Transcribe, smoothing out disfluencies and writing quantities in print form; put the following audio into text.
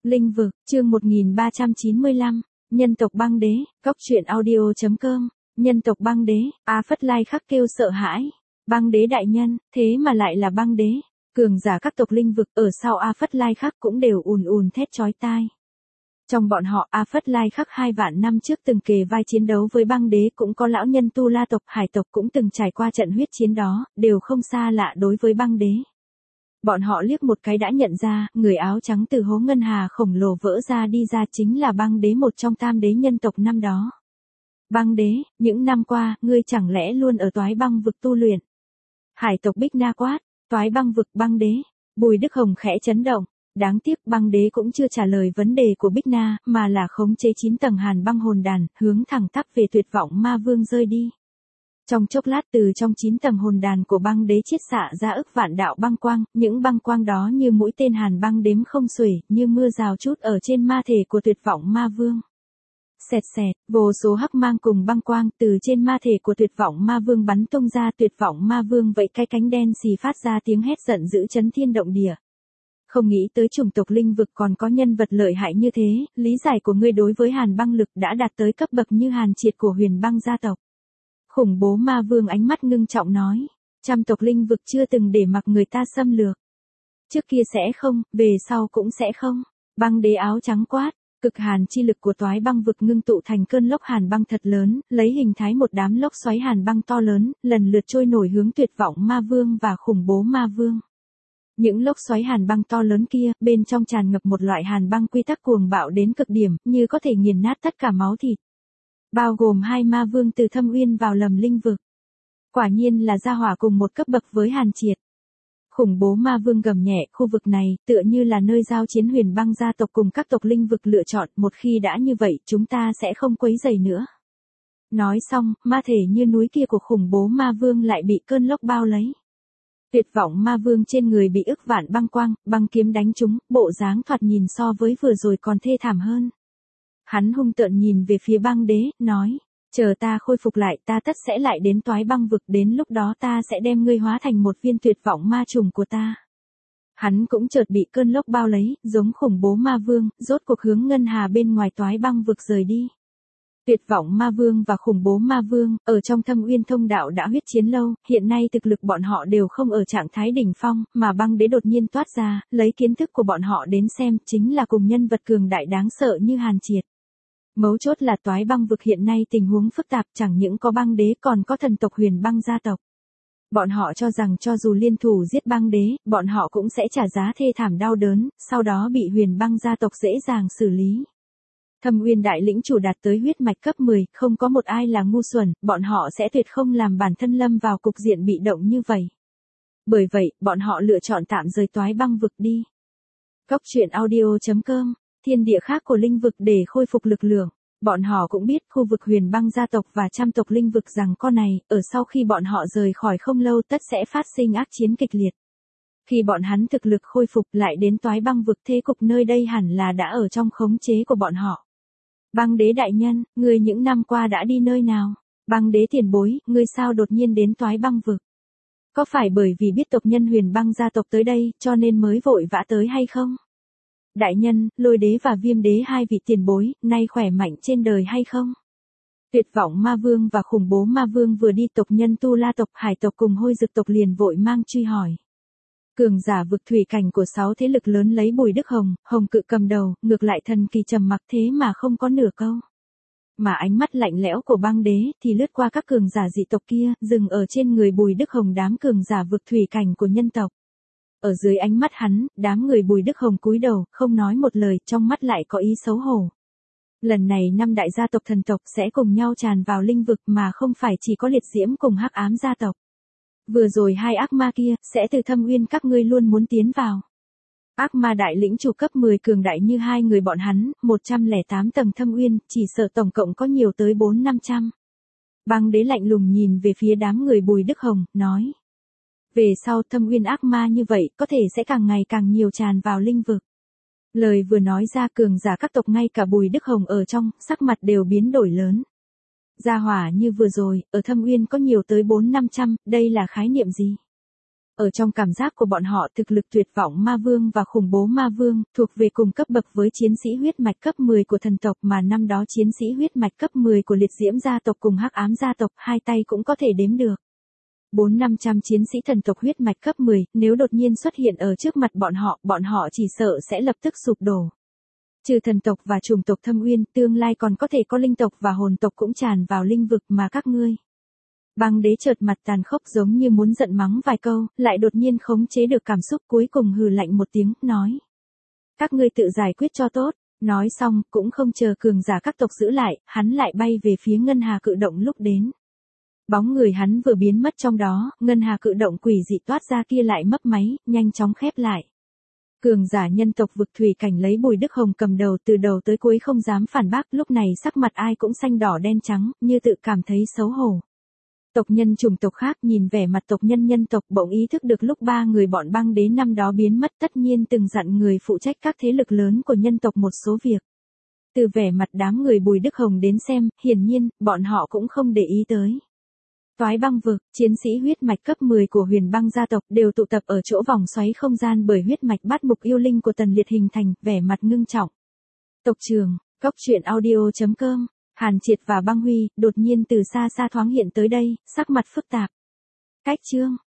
Linh vực, chương 1395, nhân tộc băng đế, góc truyện audio.com, nhân tộc băng đế, A Phất Lai khắc kêu sợ hãi. Băng đế đại nhân, thế mà lại là băng đế. Cường giả các tộc linh vực ở sau A Phất Lai khắc cũng đều ùn ùn thét chói tai. Trong bọn họ A Phất Lai khắc 2 vạn năm trước từng kề vai chiến đấu với băng đế, cũng có lão nhân Tu La tộc, Hải tộc cũng từng trải qua trận huyết chiến đó, đều không xa lạ đối với băng đế. Bọn họ liếc một cái đã nhận ra, người áo trắng từ hố ngân hà khổng lồ vỡ ra đi ra chính là băng đế, một trong tam đế nhân tộc năm đó. Băng đế, những năm qua, ngươi chẳng lẽ luôn ở Toái Băng vực tu luyện? Hải tộc Bích Na quát, Toái Băng vực băng đế. Bùi Đức Hồng khẽ chấn động. Đáng tiếc băng đế cũng chưa trả lời vấn đề của Bích Na, mà là khống chế 9 tầng hàn băng hồn đàn, hướng thẳng tắp về Tuyệt Vọng Ma Vương rơi đi. Trong chốc lát, từ trong 9 tầng hồn đàn của băng đế chiết xạ ra ức vạn đạo băng quang, những băng quang đó như mũi tên hàn băng đếm không xuể, như mưa rào chút ở trên ma thể của Tuyệt Vọng Ma Vương. Xẹt xẹt, vô số hắc mang cùng băng quang từ trên ma thể của Tuyệt Vọng Ma Vương bắn tung ra. Tuyệt Vọng Ma Vương vẫy cái cánh đen xì phát ra tiếng hét giận dữ chấn thiên động địa. Không nghĩ tới chủng tộc linh vực còn có nhân vật lợi hại như thế, lý giải của ngươi đối với hàn băng lực đã đạt tới cấp bậc như Hàn Triệt của Huyền Băng gia tộc. Khủng bố ma vương ánh mắt ngưng trọng nói, trăm tộc linh vực chưa từng để mặc người ta xâm lược. Trước kia sẽ không, về sau cũng sẽ không. Băng đế áo trắng quát, cực hàn chi lực của Toái Băng vực ngưng tụ thành cơn lốc hàn băng thật lớn, lấy hình thái một đám lốc xoáy hàn băng to lớn, lần lượt trôi nổi hướng Tuyệt Vọng Ma Vương và khủng bố ma vương. Những lốc xoáy hàn băng to lớn kia, bên trong tràn ngập một loại hàn băng quy tắc cuồng bạo đến cực điểm, như có thể nghiền nát tất cả máu thịt. Bao gồm 2 ma vương từ Thâm Uyên vào Lầm Linh vực. Quả nhiên là gia hỏa cùng một cấp bậc với Hàn Triệt. Khủng bố ma vương gầm nhẹ, khu vực này tựa như là nơi giao chiến Huyền Băng gia tộc cùng các tộc linh vực lựa chọn, một khi đã như vậy chúng ta sẽ không quấy rầy nữa. Nói xong, ma thể như núi kia của khủng bố ma vương lại bị cơn lốc bao lấy. Tuyệt Vọng Ma Vương trên người bị ức vạn băng quang, băng kiếm đánh trúng, bộ dáng thoạt nhìn so với vừa rồi còn thê thảm hơn. Hắn hung tợn nhìn về phía băng đế, nói, chờ ta khôi phục lại ta tất sẽ lại đến Toái Băng vực, đến lúc đó ta sẽ đem ngươi hóa thành một viên tuyệt vọng ma trùng của ta. Hắn cũng chợt bị cơn lốc bao lấy, giống khủng bố ma vương, rốt cuộc hướng ngân hà bên ngoài Toái Băng vực rời đi. Tuyệt Vọng Ma Vương và khủng bố ma vương, ở trong Thâm Uyên thông đạo đã huyết chiến lâu, hiện nay thực lực bọn họ đều không ở trạng thái đỉnh phong, mà băng đế đột nhiên toát ra, lấy kiến thức của bọn họ đến xem, chính là cùng nhân vật cường đại đáng sợ như Hàn Triệt. Mấu chốt là Toái Băng vực hiện nay tình huống phức tạp, chẳng những có băng đế còn có thần tộc Huyền Băng gia tộc. Bọn họ cho rằng cho dù liên thủ giết băng đế, bọn họ cũng sẽ trả giá thê thảm đau đớn, sau đó bị Huyền Băng gia tộc dễ dàng xử lý. Thâm Uyên đại lĩnh chủ đạt tới huyết mạch cấp 10, không có một ai là ngu xuẩn, bọn họ sẽ tuyệt không làm bản thân lâm vào cục diện bị động như vậy. Bởi vậy, bọn họ lựa chọn tạm rời Toái Băng vực đi. Góc truyện audio.com, thiên địa khác của linh vực để khôi phục lực lượng. Bọn họ cũng biết khu vực Huyền Băng gia tộc và trăm tộc linh vực rằng con này, ở sau khi bọn họ rời khỏi không lâu tất sẽ phát sinh ác chiến kịch liệt. Khi bọn hắn thực lực khôi phục lại đến Toái Băng vực, thế cục nơi đây hẳn là đã ở trong khống chế của bọn họ. Băng đế đại nhân, ngươi những năm qua đã đi nơi nào? Băng đế tiền bối, ngươi sao đột nhiên đến Toái Băng vực? Có phải bởi vì biết tộc nhân Huyền Băng gia tộc tới đây, cho nên mới vội vã tới hay không? Đại nhân, Lôi đế và Viêm đế hai vị tiền bối, nay khỏe mạnh trên đời hay không? Tuyệt Vọng Ma Vương và khủng bố ma vương vừa đi, tộc nhân Tu La tộc, Hải tộc cùng Hôi Dực tộc liền vội mang truy hỏi. Cường giả vực thủy cảnh của 6 thế lực lớn lấy Bùi Đức Hồng, Hồng Cự cầm đầu, ngược lại thần kỳ trầm mặc thế mà không có nửa câu. Mà ánh mắt lạnh lẽo của băng đế thì lướt qua các cường giả dị tộc kia, dừng ở trên người Bùi Đức Hồng, đám cường giả vực thủy cảnh của nhân tộc. Ở dưới ánh mắt hắn, đám người Bùi Đức Hồng cúi đầu, không nói một lời, trong mắt lại có ý xấu hổ. Lần này 5 đại gia tộc thần tộc sẽ cùng nhau tràn vào linh vực, mà không phải chỉ có Liệt Diễm cùng Hắc Ám gia tộc. Vừa rồi 2 ác ma kia, sẽ từ Thâm Uyên các ngươi luôn muốn tiến vào. Ác ma đại lĩnh chủ cấp 10 cường đại như 2 người bọn hắn, 108 tầng Thâm Uyên, chỉ sợ tổng cộng có nhiều tới 400-500. Băng đế lạnh lùng nhìn về phía đám người Bùi Đức Hồng, nói. Về sau Thâm Uyên ác ma như vậy, có thể sẽ càng ngày càng nhiều tràn vào linh vực. Lời vừa nói ra, cường giả các tộc ngay cả Bùi Đức Hồng ở trong, sắc mặt đều biến đổi lớn. Gia hỏa như vừa rồi, ở Thâm Uyên có nhiều tới 400-500, đây là khái niệm gì? Ở trong cảm giác của bọn họ thực lực tuyệt vọng ma vương và khủng bố ma vương, thuộc về cùng cấp bậc với chiến sĩ huyết mạch cấp 10 của thần tộc mà năm đó chiến sĩ huyết mạch cấp 10 của liệt diễm gia tộc cùng hắc ám gia tộc hai tay cũng có thể đếm được. 400-500 chiến sĩ thần tộc huyết mạch cấp 10, nếu đột nhiên xuất hiện ở trước mặt bọn họ chỉ sợ sẽ lập tức sụp đổ. Trừ thần tộc và chủng tộc Thâm Uyên, tương lai còn có thể có linh tộc và hồn tộc cũng tràn vào linh vực mà các ngươi. Băng đế chợt mặt tàn khốc giống như muốn giận mắng vài câu, lại đột nhiên khống chế được cảm xúc cuối cùng hừ lạnh một tiếng, nói. Các ngươi tự giải quyết cho tốt, nói xong, cũng không chờ cường giả các tộc giữ lại, hắn lại bay về phía ngân hà cự động lúc đến. Bóng người hắn vừa biến mất trong đó, ngân hà cự động quỷ dị toát ra kia lại mấp máy, nhanh chóng khép lại. Cường giả nhân tộc vực thủy cảnh lấy Bùi Đức Hồng cầm đầu từ đầu tới cuối không dám phản bác, lúc này sắc mặt ai cũng xanh đỏ đen trắng, như tự cảm thấy xấu hổ. Tộc nhân chủng tộc khác nhìn vẻ mặt tộc nhân nhân tộc bỗng ý thức được lúc ba người bọn băng đế năm đó biến mất tất nhiên từng dặn người phụ trách các thế lực lớn của nhân tộc một số việc. Từ vẻ mặt đám người Bùi Đức Hồng đến xem, hiển nhiên, bọn họ cũng không để ý tới. Toái băng vực, chiến sĩ huyết mạch cấp 10 của huyền băng gia tộc đều tụ tập ở chỗ vòng xoáy không gian bởi huyết mạch bát mục yêu linh của Tần Liệt hình thành, vẻ mặt ngưng trọng. Tộc trường, Cốc Truyện Audio.com, Hàn Triệt và Băng Huy, đột nhiên từ xa xa thoáng hiện tới đây, sắc mặt phức tạp. Cách chương.